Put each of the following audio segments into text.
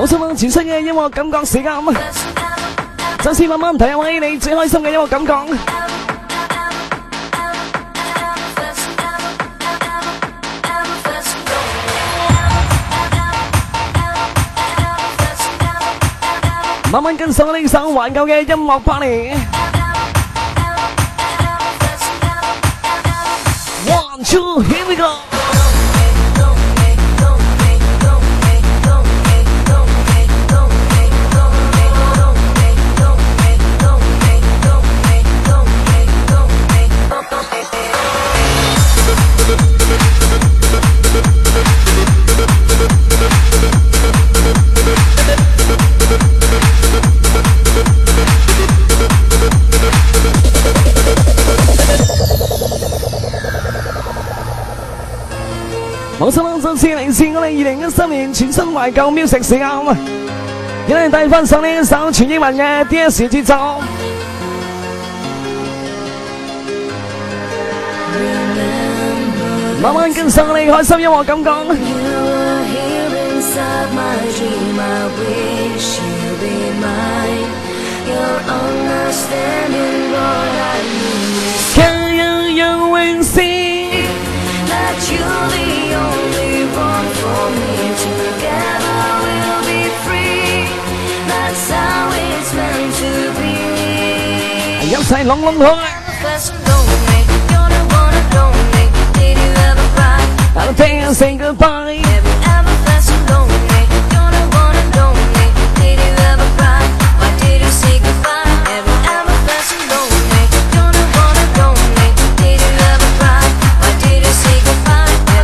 好心啦，全新嘅音樂感覺時間，就先慢慢睇下位你最開心嘅音樂感覺。慢慢跟上呢首懷舊嘅音樂 Party。One two here we go。好心啦，這次嚟自我哋2013年全新懷舊 music 時間，而家帶翻上呢一首全英文嘅 DS 節奏，慢慢跟上你開心音樂感覺。看有人温馨。You're the only one for me. Together we'll be free. That's how it's meant to be. 一齊攏攏開。You're the one and only. Did you ever cry? I'll tell you say goodbye. Have you ever felt so lonely? You're the one and only. Did you ever cry? Why did you say goodbye? Have you ever felt so lonely? You're the one and only. Did you ever cry? Why did you say goodbye?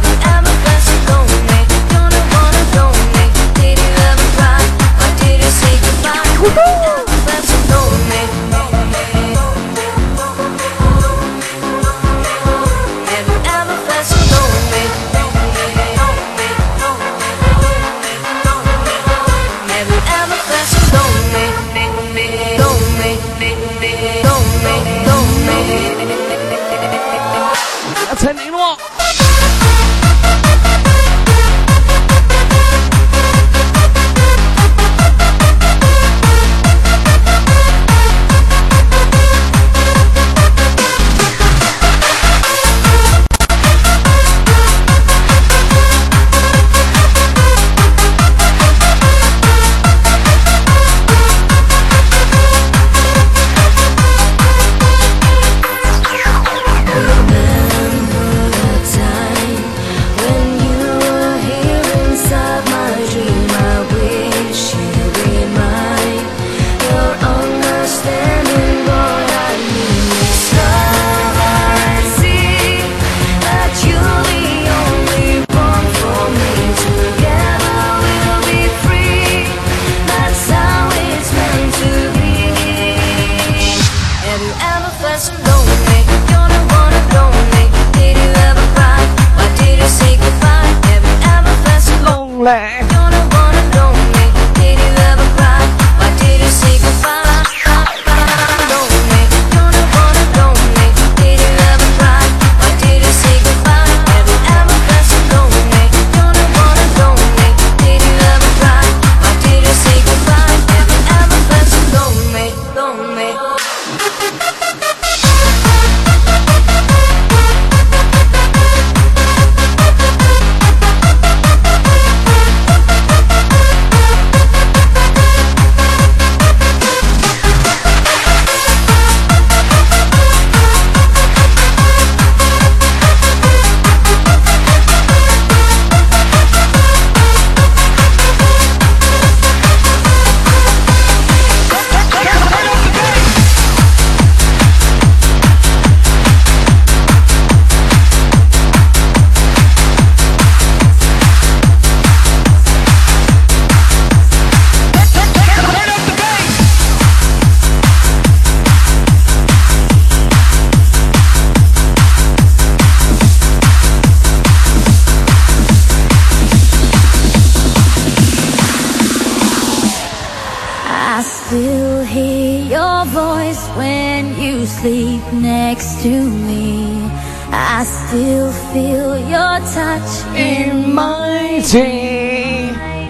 still hear your voice when you sleep next to me. I still feel your touch in my dream.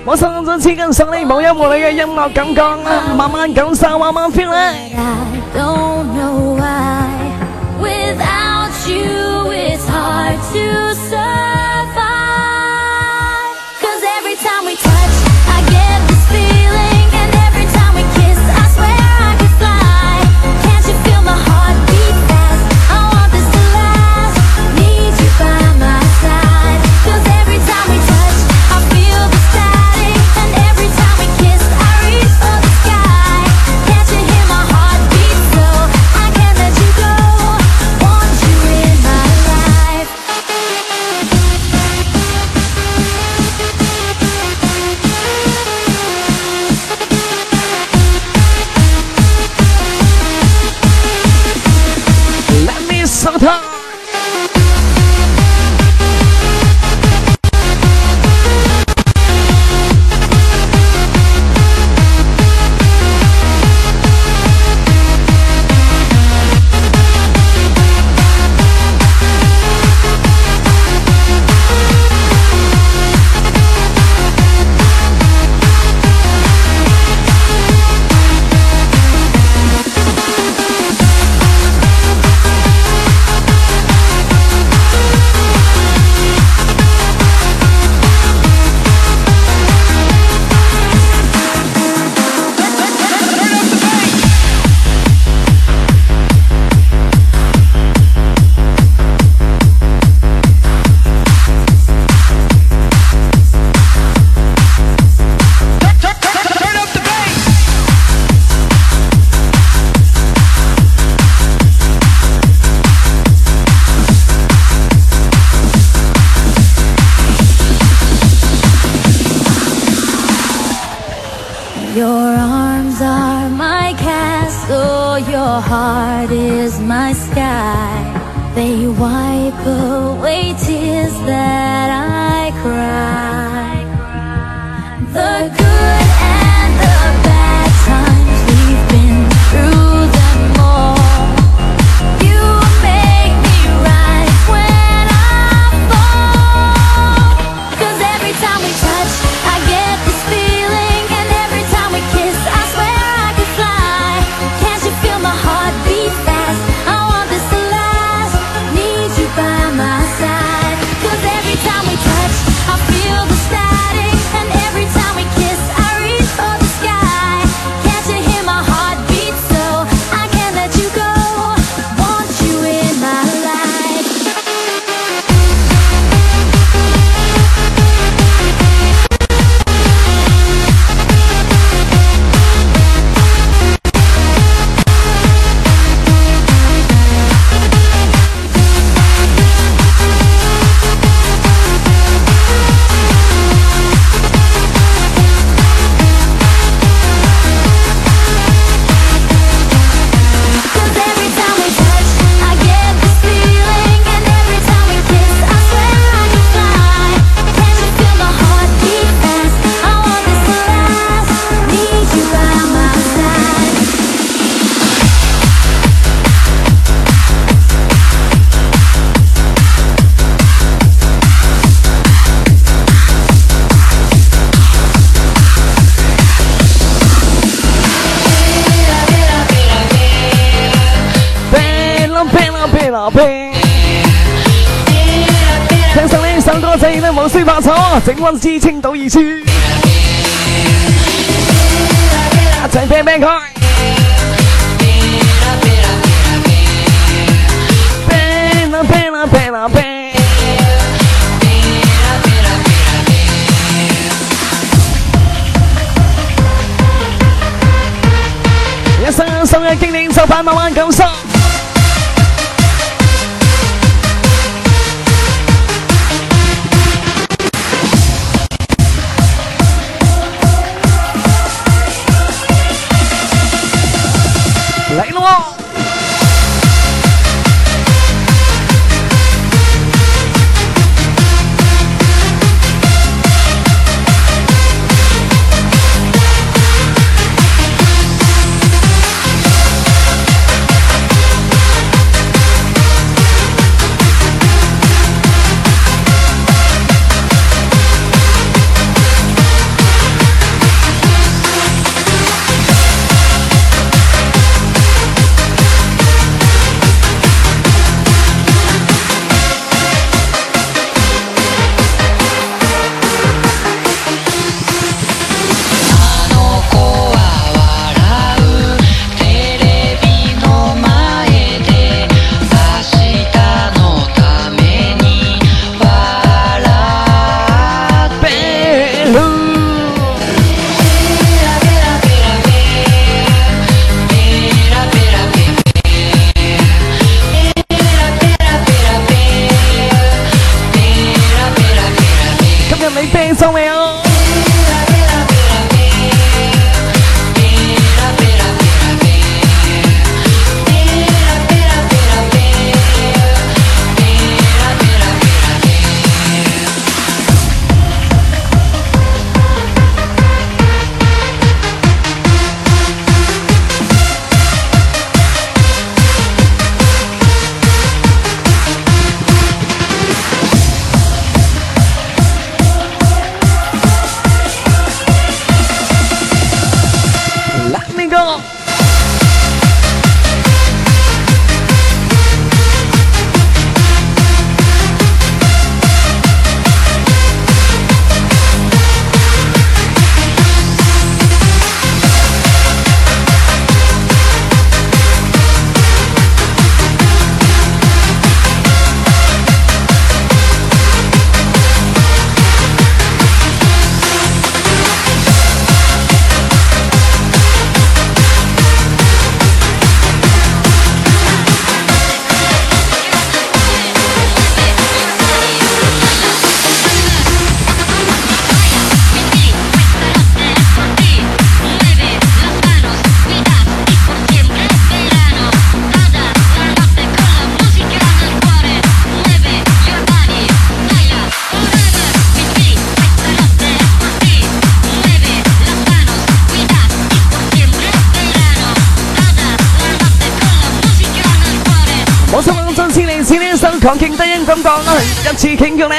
我送咗紙巾送你，冇音樂你嘅音樂感覺，慢慢感受，慢慢 feel 咧。 I don't know why. Without you, it's hard to survive. 'Cause every time we touch, I get this feeling, and every time we kiss, I swear I could fly. Can't you feel my heart beat fast? I want this to last. Need you by my side. 'Cause every time we touch, I feel the static, and every time we kiss, I reach for the sky. Can't you hear my heart beat so? I can't let you go. Want you in my life. Let me sometimes. Your arms are my castle, your heart is my sky. They wipe away tears that I cry. The good and the bad times, we've been through them all. You make me rise when I fall. 'Cause every time we touch, I get this feeling, and every time we kiss, I swear I could fly. Can't you feel my heart beat fast? I want this to last. Need you by my side. 'Cause every time we touch, I feel the static, and every time we kiss, I reach for the sky. Can't you hear my heart beat so? I can't let you go. Want you in my life. Cause every time we touch, I get this feeling, and every time we kiss, I swear I could fly. Can't you feel my heart beat fast? I want this to last. Need you by my side. Bella，聽實呢首歌仔都無需怕錯，整溫知青島二處，一齊啤啤佢。Bella，一生一世嘅經典就快慢慢感受。嚟咯！ 次嚟自呢首狂勁低音感覺啦，一次傾叫你。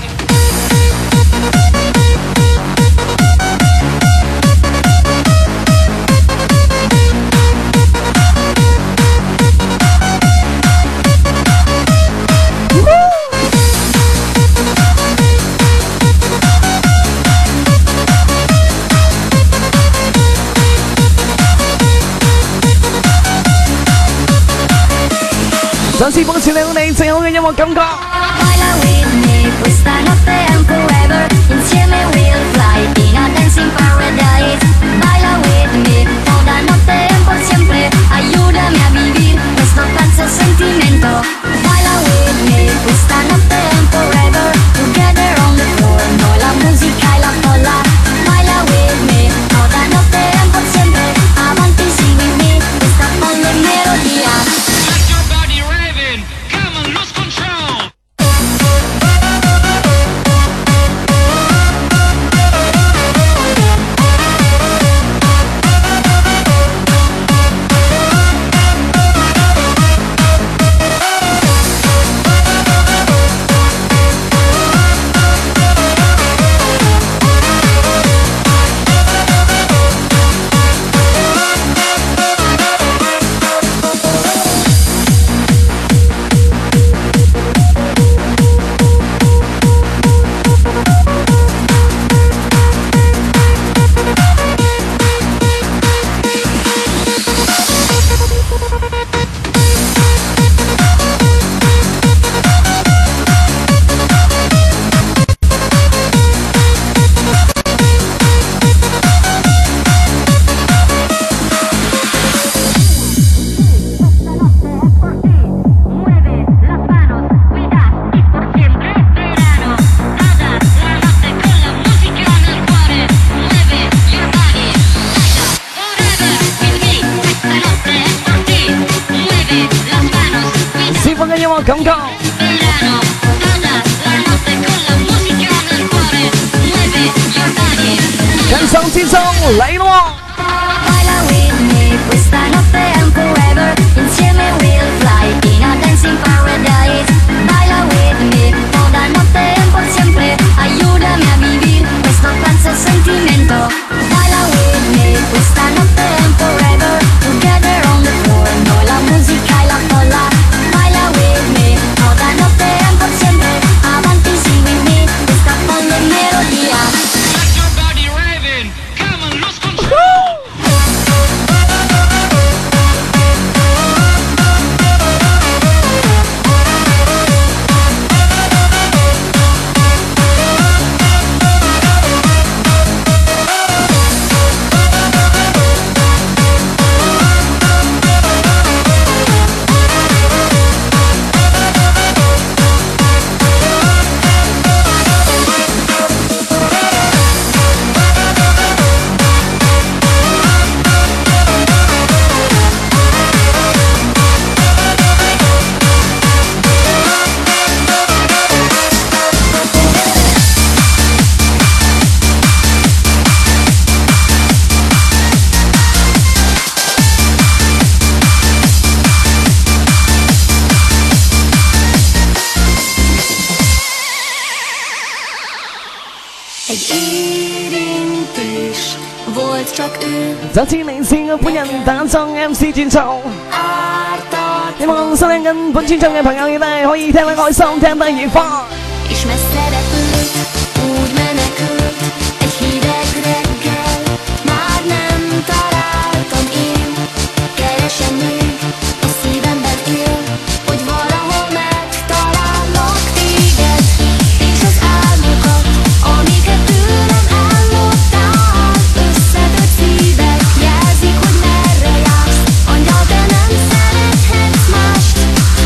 再次保持你哋最好嘅音樂感覺。 Baila with me, questa notte and forever. Insieme we'll fly in a dancing paradise. Baila with me, toda notte and por siempre. Ayúdame a vivir questo falso sentimento. Baila with me, questa notte and forever. Together on the floor, noi la musica e la folla. Baila with me, toda notte and por siempre. Avanti seguimi, questa folle melodia. 感覺。人生之中嚟咯。 Baila with me, questa notte and forever. Insieme we'll fly in a dancing paradise. Baila with me, toda notte and por siempre. Ayúdame a vivir questo falso sentimento. Baila with me, questa notte and forever. Together on the floor, noi la musica e la folla. Baila with me, toda notte and por siempre. Avanti seguimi, questa folle melodia. 就似你是我本人打裝 MC 專輯，希望收聽緊本專輯嘅朋友亦都係可以聽得開心，聽得愉快。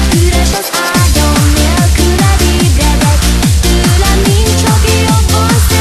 Üres az ágyam, nélküled ébredek, tőlem nincs, aki jobban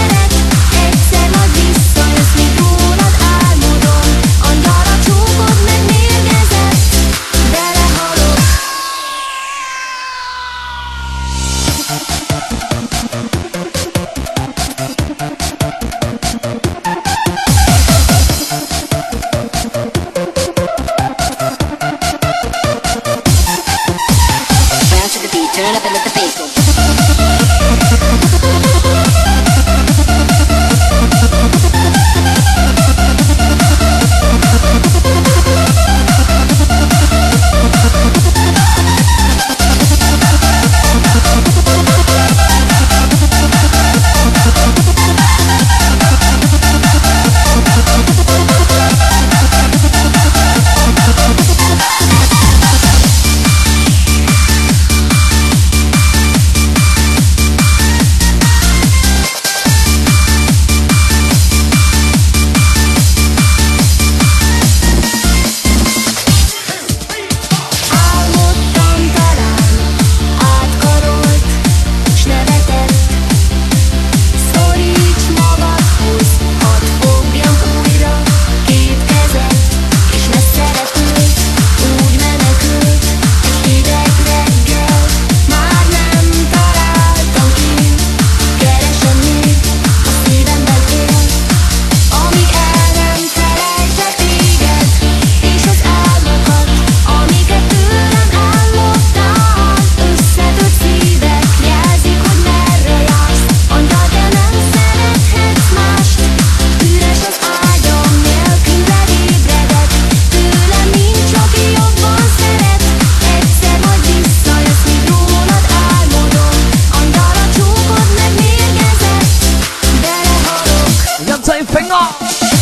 樂。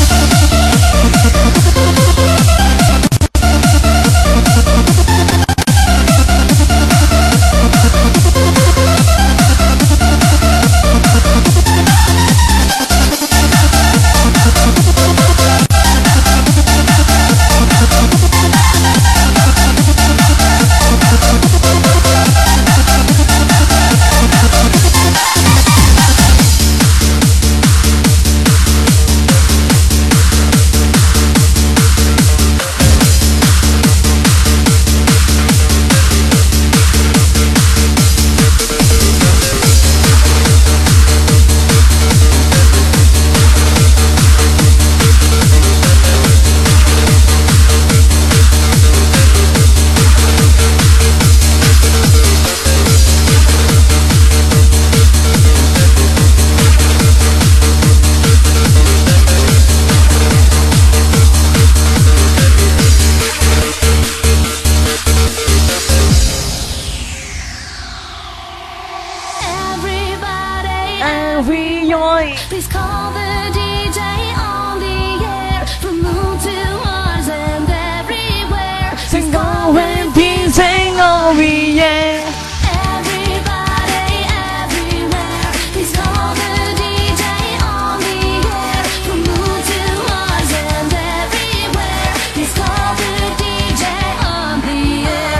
Please call the DJ on the air from moon to Mars and everywhere. Sing going DJ on the air. Everybody, everywhere. Please call the DJ on the air from moon to Mars and everywhere. Please call the DJ on the air.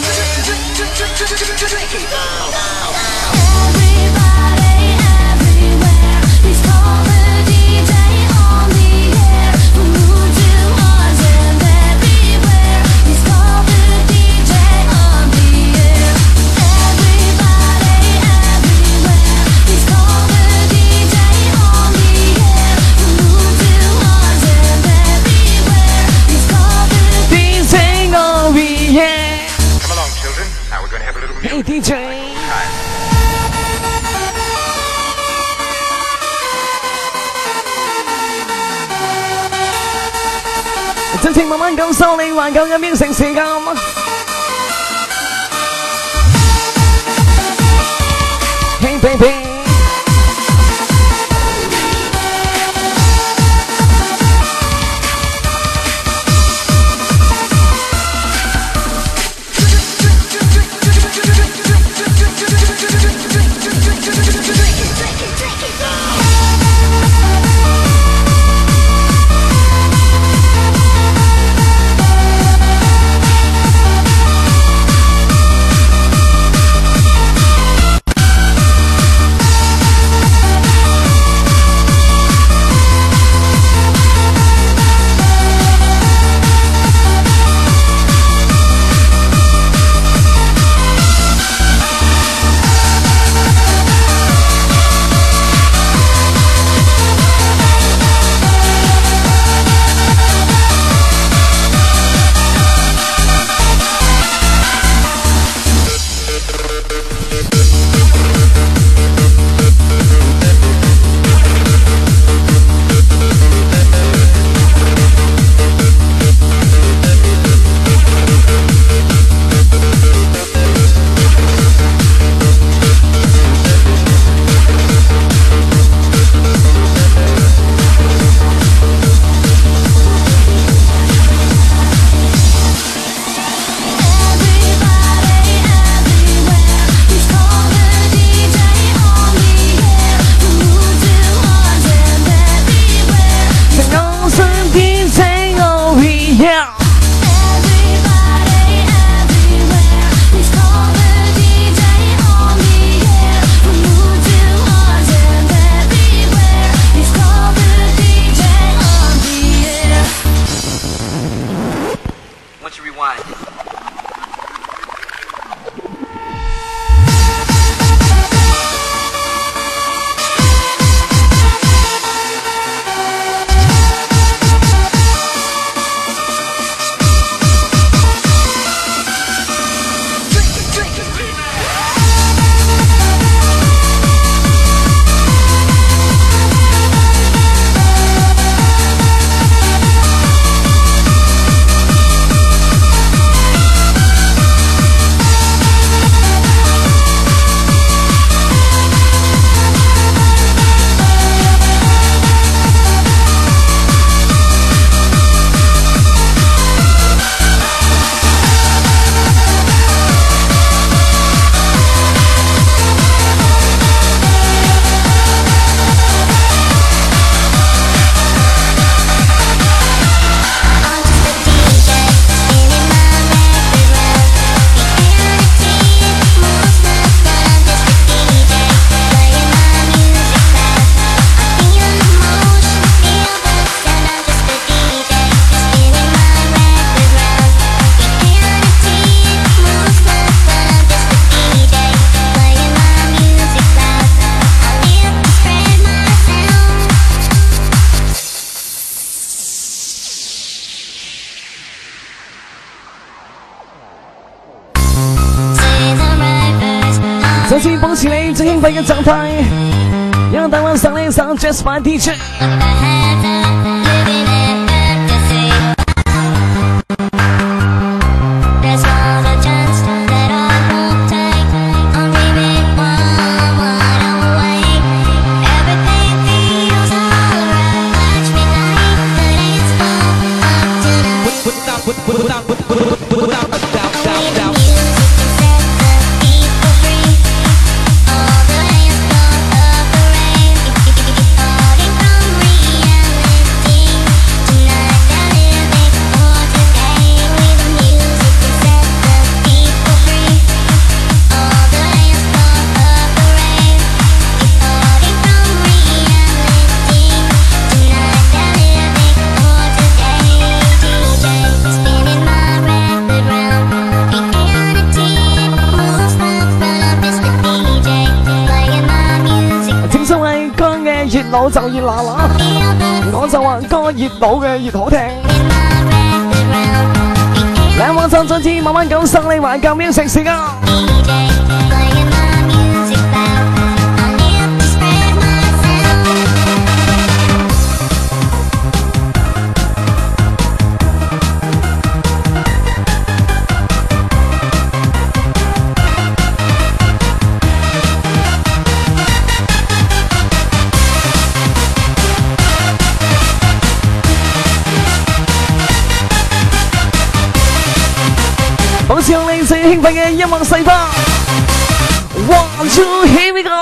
Hey DJ.真情慢慢感受你環球嘅變成時間。Hey baby。 先保持你最興奮嘅狀態，因為等我上呢首 Just My DJ。熱佬就熱辣辣，我就話歌熱佬嘅熱好聽。兩個就再次慢慢咁生你懷舊 music 時間。好似用你最興奮嘅音樂細胞 ，One Two Here We Go！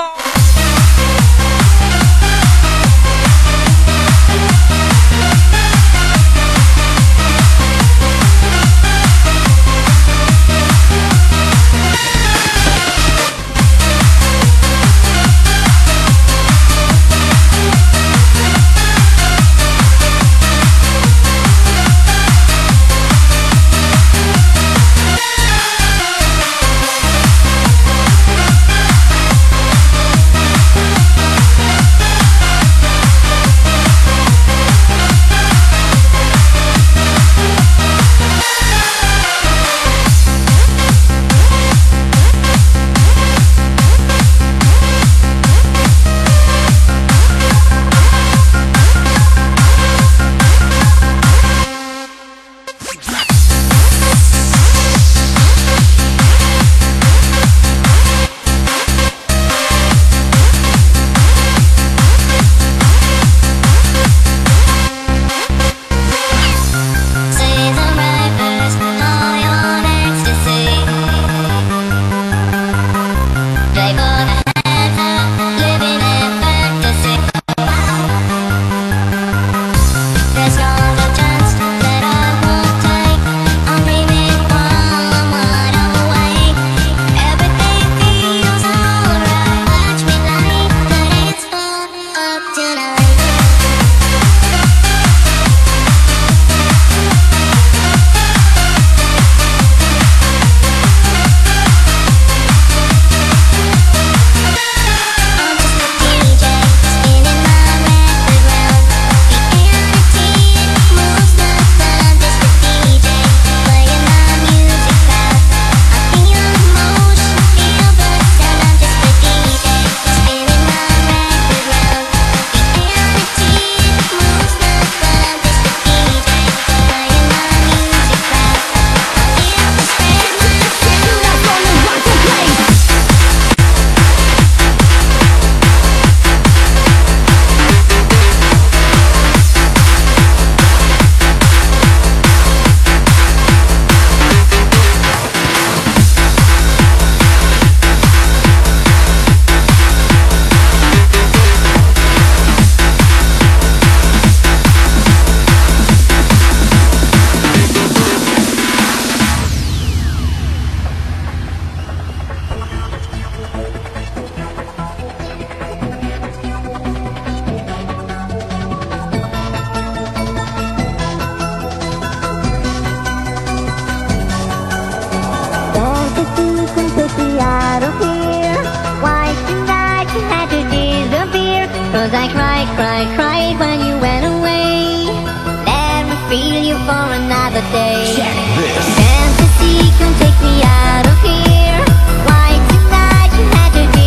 'Cause I cried when you went away. Let me feel you for another day. Check this. Fantasy, come take me out of here. Why tonight you had to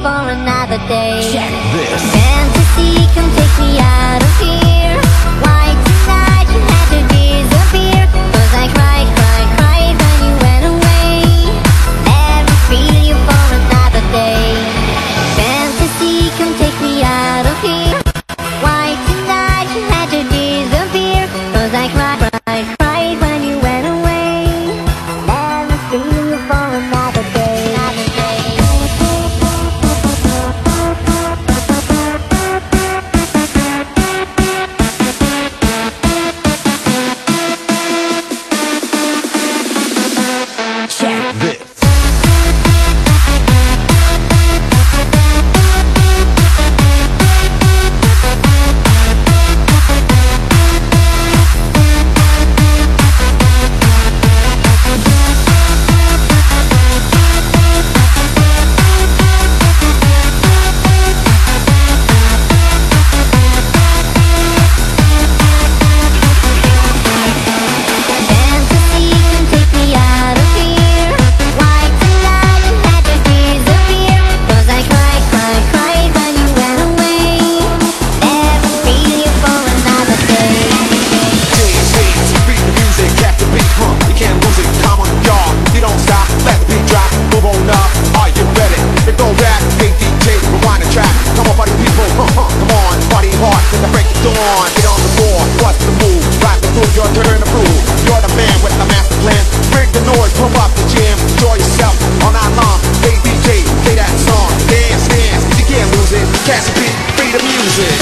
for another day. Check this. Fantasy, come take me out of here. Why tonight you had to disappear? 'Cause I cried, cried, cried when you went away. Let me feel you for another day. Fantasy, come take me out of here. Why tonight you had to disappear? 'Cause I cried, cried, cried when you went away. Let me feel you for another day. Check this. Fantasy, come take me out of here. Why tonight you had to disappear? 'Cause I cried, cried, cried when you went away. Let me feel you for another day. Beat the music, catch the beat, you can't lose it, come on, y'all. You don't stop, let the beat drop, move on up, are you ready? Then go back, hey DJ, rewind the track. Come on, party people, come on, party hard, let the break it dawn. Get on the floor, what's the move? Rock the groove, your turn to prove. You're the man with the master plan. Break the noise, pump up the jam, enjoy yourself all night long. Hey DJ, play that song, dance, dance, you can't lose it. Catch the beat, free the music.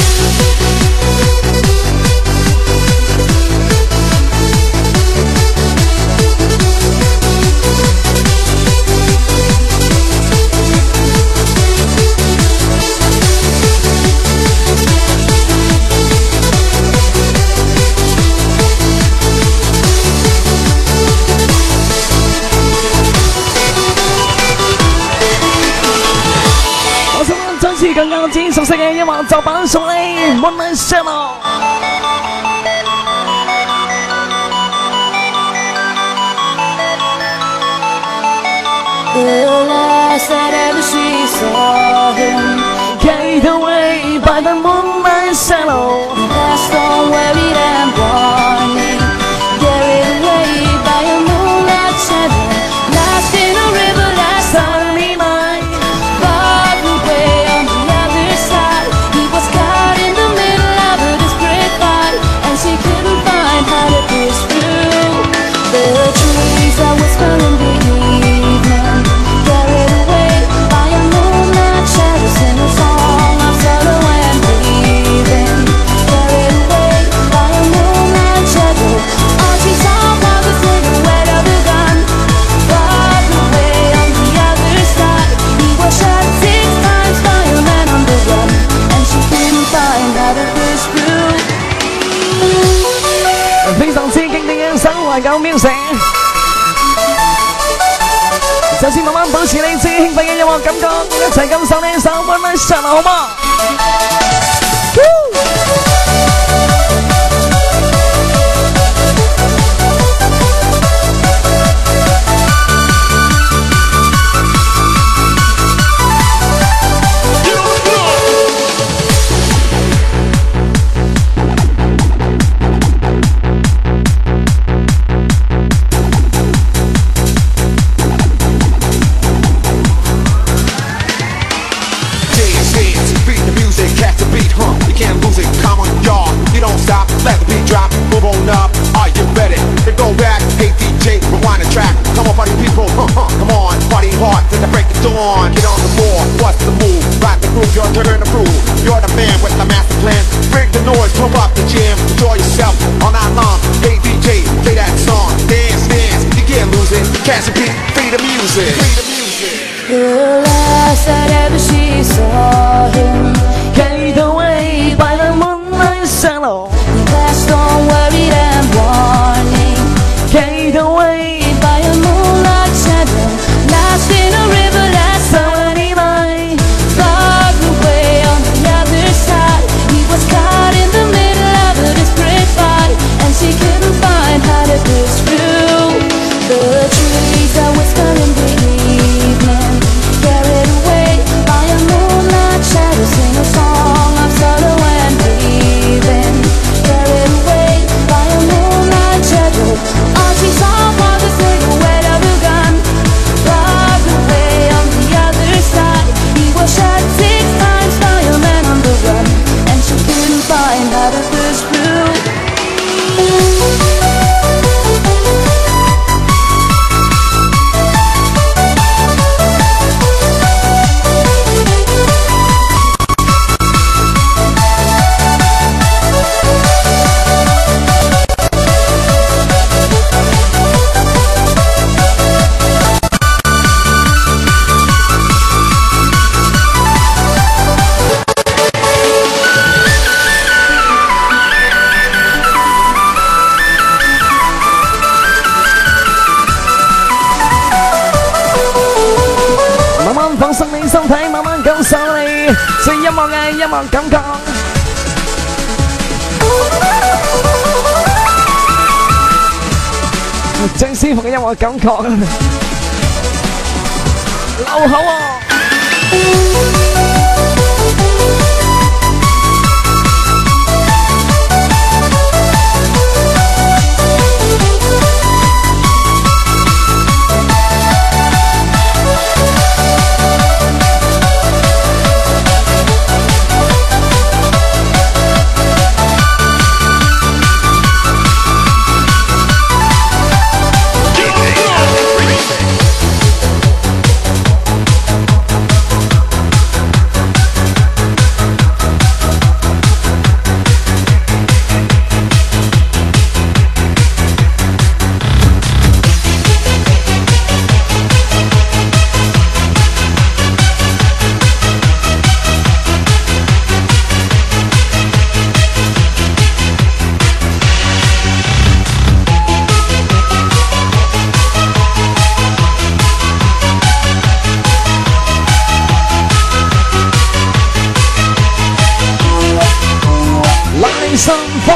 我想再次更加之熟悉嘅音樂作品送你 Moonlight Shadow。 The last that ever she saw him Carried away by the moonlight shadow. passed on worried and warning, carried away by a moonlight shadow, lost in a river last Sunny night, far away on the other side. He was caught in the middle of a desperate fight, and she couldn't find how to push through the trees that whisper in the evening, carried away by a moonlight shadow, sing a song of sorrow and grieving, carried away by a moonlight shadow. All she saw was the silhouette of a gun, far away on the other side. He was shot 6 times by a man on the run, and she couldn't find how to push through. 非常之經典嘅一首懷舊 music。就先慢慢保持你最興奮嘅音樂感覺，一齊感受呢首 Moonlight Shadow 好嗎？ Beat the music, catch the beat, you can't lose it, come on, y'all. You don't stop, let the beat drop, move on up, are you ready? Then go back, hey DJ, rewind the track. Come on, party people, come on, party hard, let the break it dawn. Get on the floor, what's the move? Rock the groove, your turn to prove. You're the man with the master plan. Break the noise, pump up the jam, enjoy yourself all night long. Hey DJ, play that song, dance, dance, you can't lose it. Catch the beat, free the music. Free the music. The last that ever she saw him, Carried away by the moonlight shadow. he passed on worried and warning, Carried away by a moonlight shadow, lost in a river last sunny night, far away on the other side. He was caught in the middle of a desperate fight, and she couldn't find how to push through the trees that whisper in the evening, carried away by a moonlight 最音樂嘅音樂感覺。最舒服嘅音樂感覺，流口啊！生活，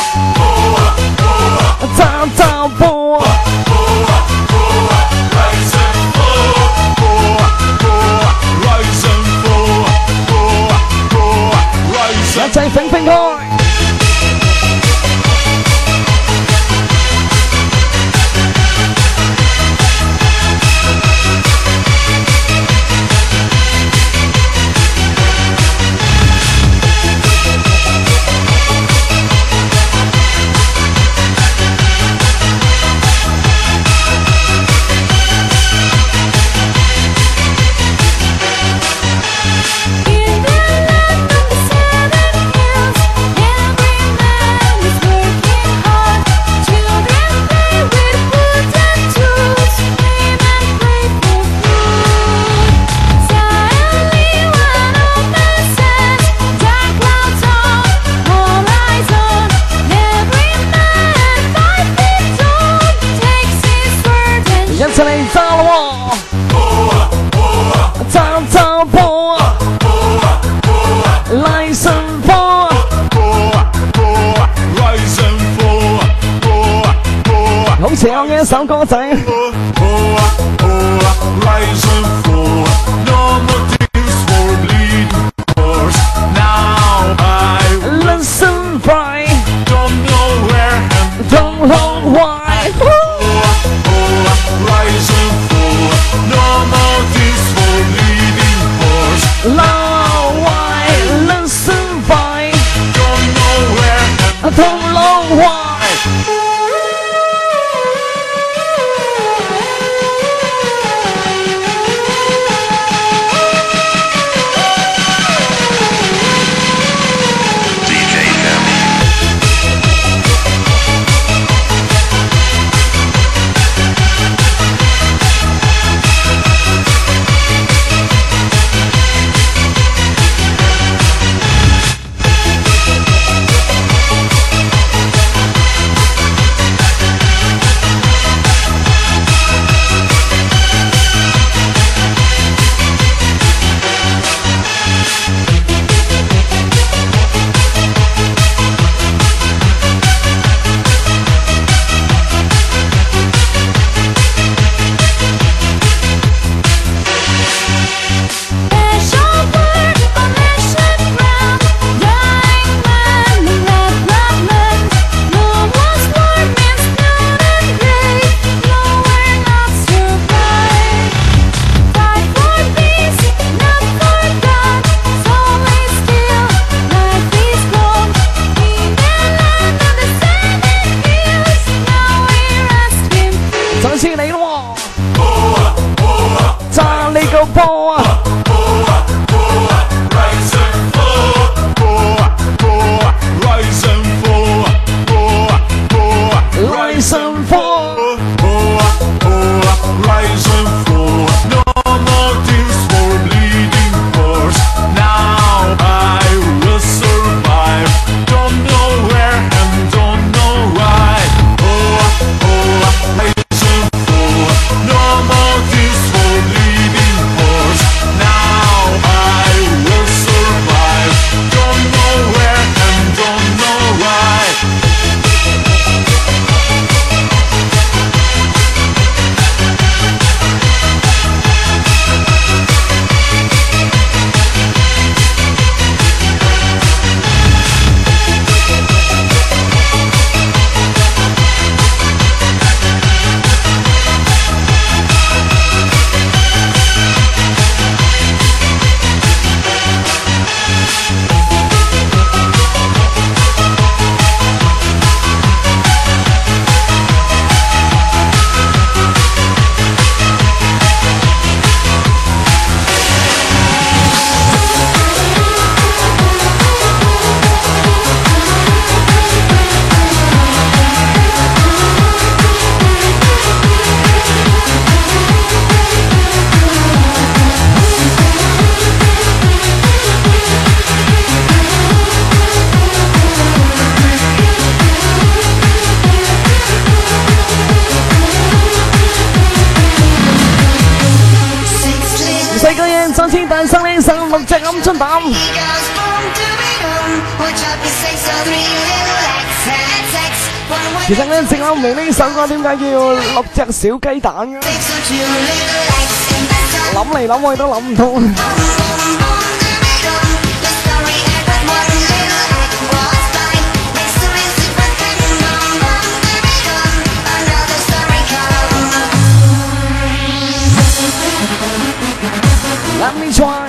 找找波，一齊揈揈開。一齊嚟走咯！走走波，來神波，好邪惡嘅一首歌仔。Listen, boy, don't know where, don't know why. Rise and fall, no more this for leading horse. Now why, listen, boy, don't know where, don't know why. 細個嘢再次誕生呢首六隻鵪鶉蛋。其實咧，正諗唔明呢首歌點解叫六隻小雞蛋嘅？諗嚟諗去都諗唔通。Let me try。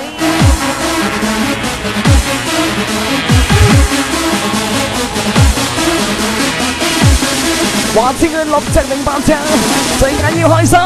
話知佢六隻定八隻，最緊要開心。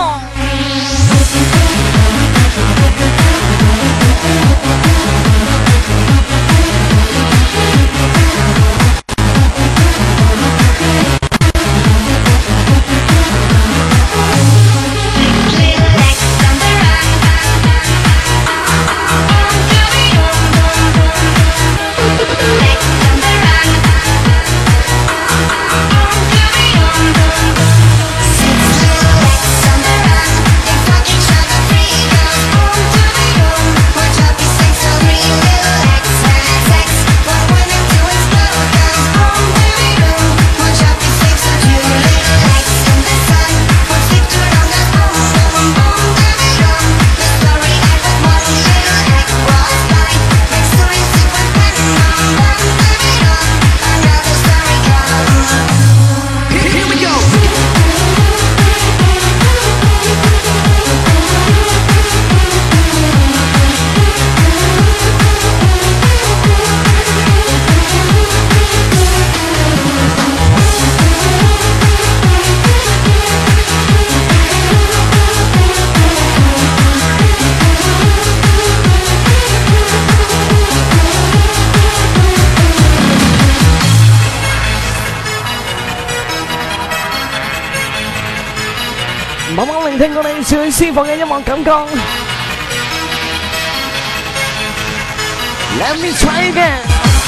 慢慢聆聽我哋最舒服嘅音樂感覺。Let me try again。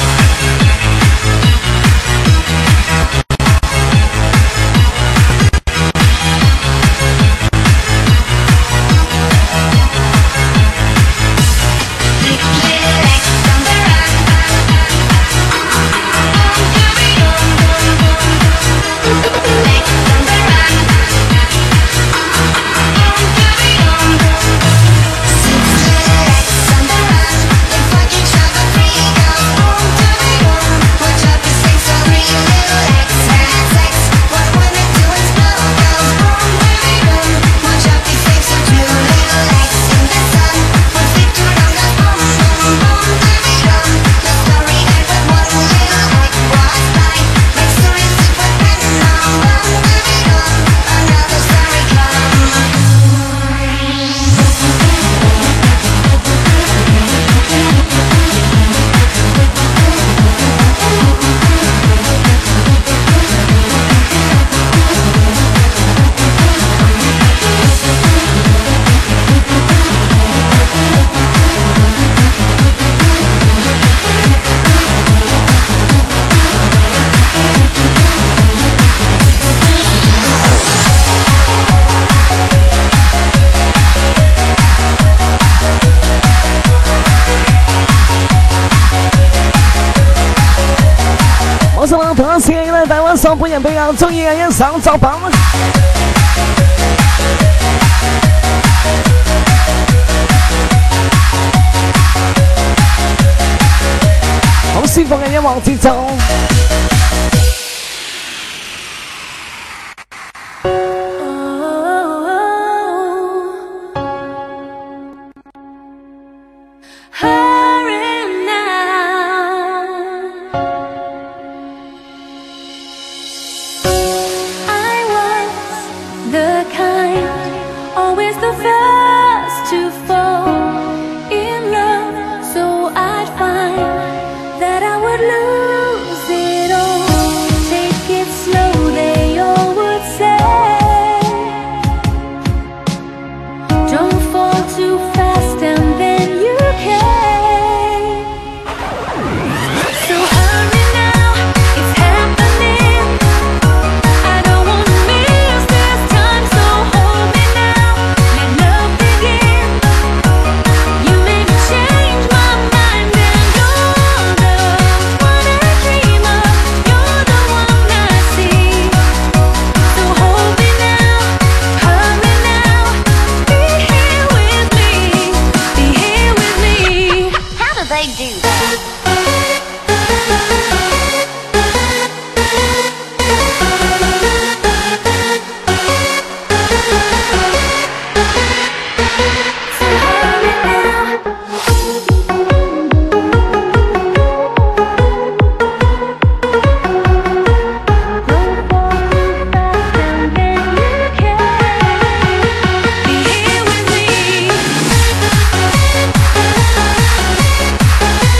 同一次咧，大溫嫂本人比較中意嘅一首作品。好舒服嘅音樂節奏。 That I would lose it. they do that. So hurry now. Be here with me.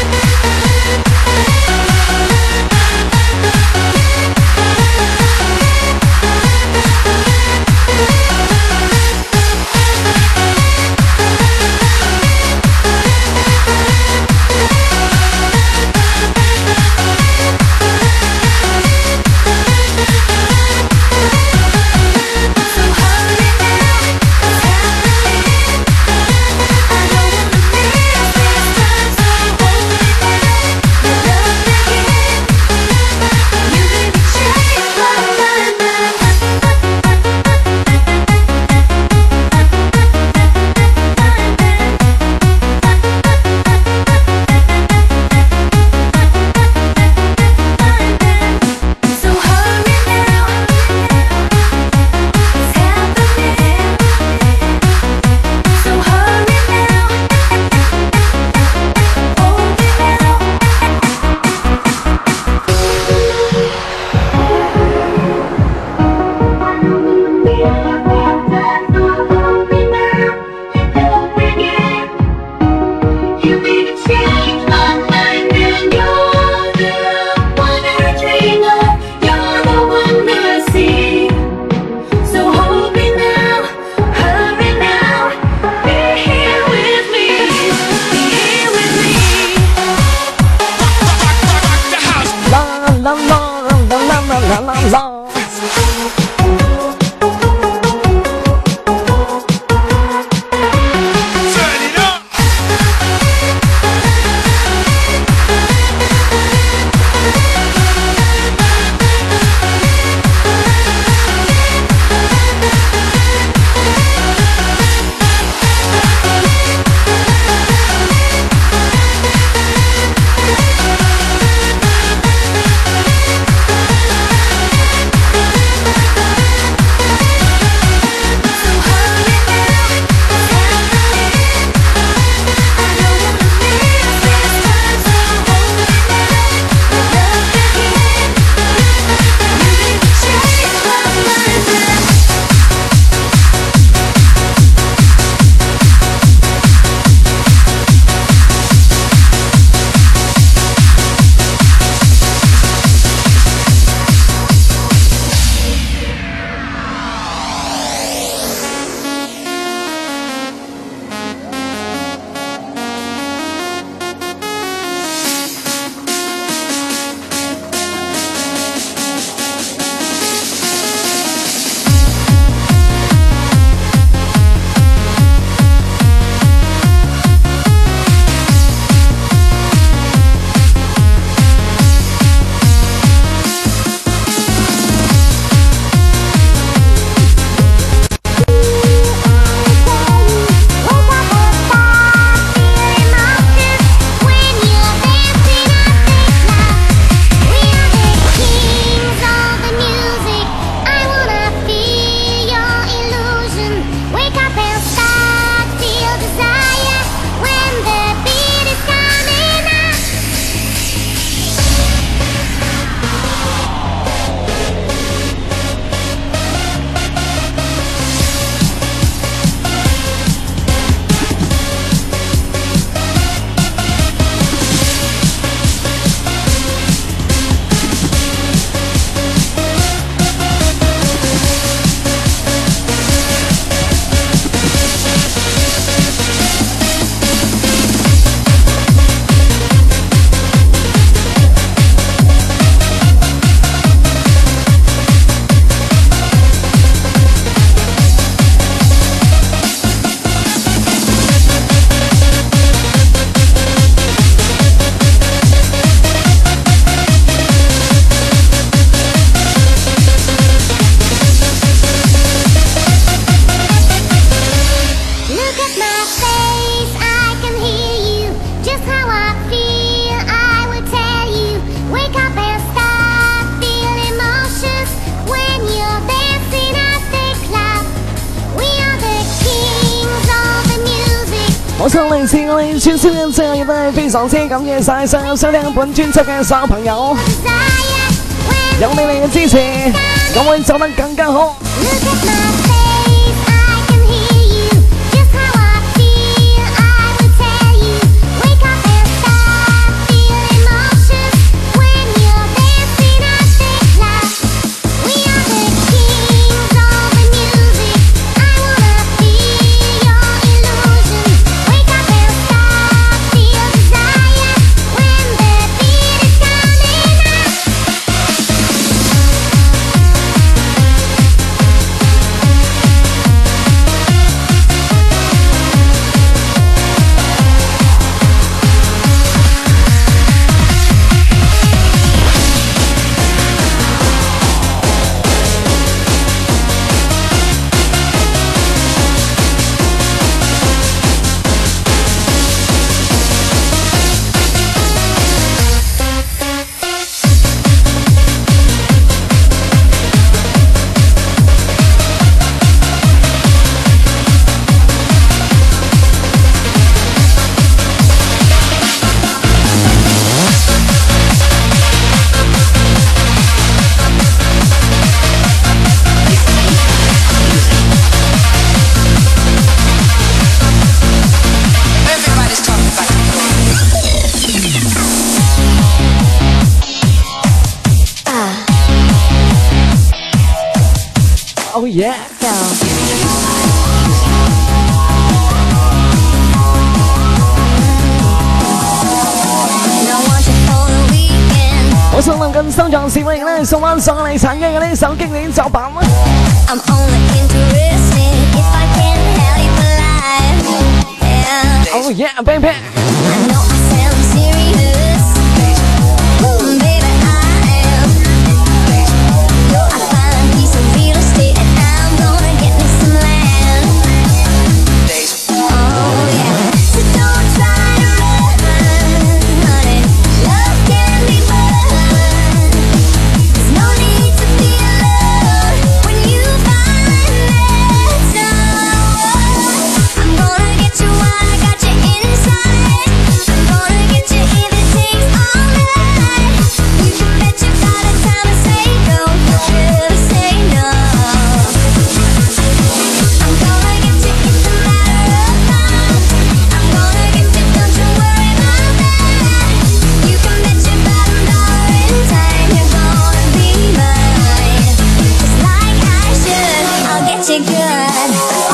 上嚟自我哋全小人之亦都係非常之感謝晒所有收聽本專輯嘅所有朋友，有你哋嘅支持，咁會走得更加好。Oh yeah！ 我想能跟收藏視為咧送翻上嚟產嘅呢首經典作品。 I'm only interested if I can help you alive. Yeah. Oh yeah, baby. I know I sound serious, baby I am. I find a piece of real estate and I'm gonna get me some land. Oh yeah. So don't try to run, honey. Love can be fun. There's no need to feel love when you find that someone. I'm gonna get you while I got you inside. I'm gonna get you if it takes all night. You can bet you by the time I say go, you should say no. I'm gonna get you, it's a matter of time. I'm gonna get you, don't you worry about that. You can bet your bottom dollar in time you're gonna be mine. Just like I should, I'll get you good.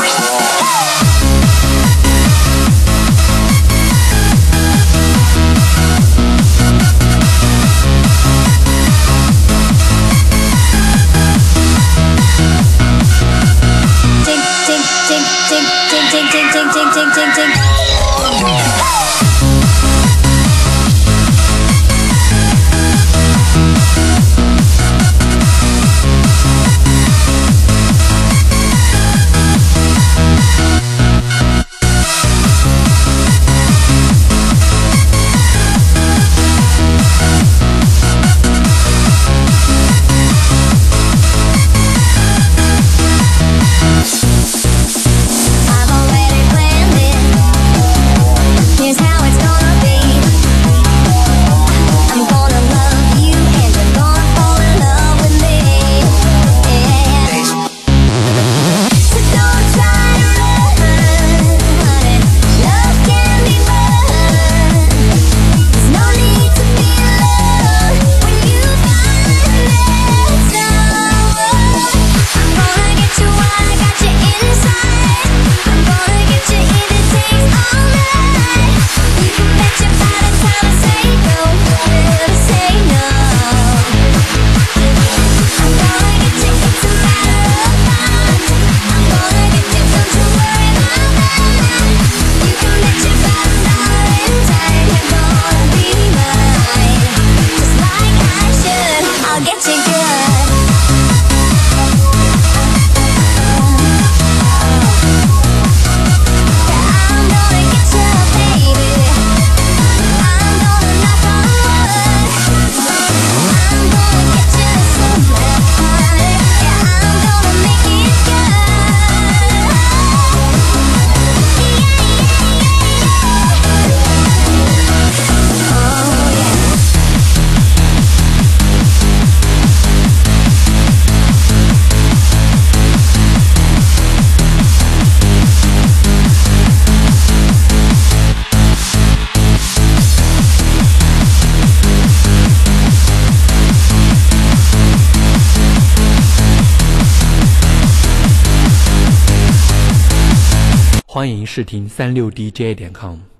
Ting, ting, ting, ting, ting, ting, ting, ting, ting, ting, ting, ting. I've already planned it. 欢迎试听36DJ.com。